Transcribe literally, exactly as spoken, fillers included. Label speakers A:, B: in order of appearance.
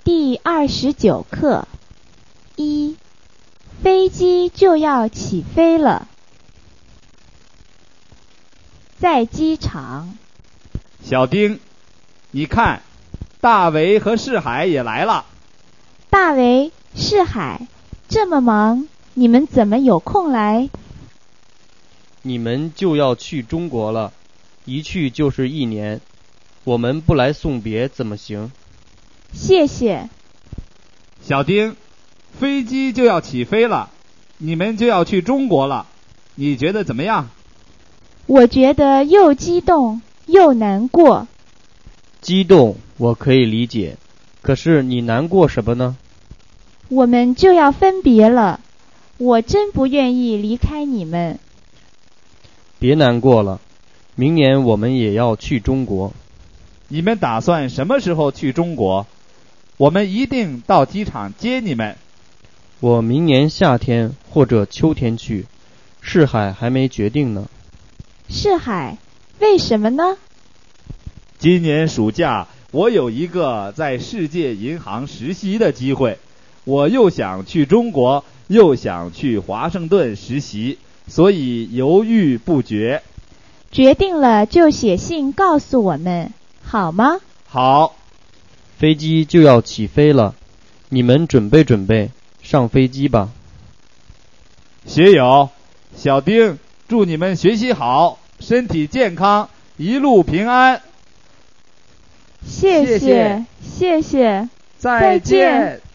A: 第二十九课。一，飞机就要起飞了。在机场。
B: 小丁，你看，大为和世海也来了。
A: 大为、世海，这么忙，你们怎么有空来？
C: 你们就要去中国了，一去就是一年，我们不来送别怎么行？
A: 谢谢。
B: 小丁，飞机就要起飞了，你们就要去中国了，你觉得怎么样？
A: 我觉得又激动又难过。
C: 激动我可以理解，可是你难过什么呢？
A: 我们就要分别了，我真不愿意离开你们。
C: 别难过了，明年我们也要去中国。
B: 你们打算什么时候去中国？我们一定到机场接你们。
C: 我明年夏天或者秋天去，世海还没决定呢。
A: 世海，为什么呢？
B: 今年暑假我有一个在世界银行实习的机会，我又想去中国，又想去华盛顿实习，所以犹豫不决。
A: 决定了就写信告诉我们，好吗？
B: 好。
C: 飞机就要起飞了，你们准备准备，上飞机吧。
B: 学友、小丁，祝你们学习好，身体健康，一路平安。
A: 谢谢，谢谢，
B: 再见。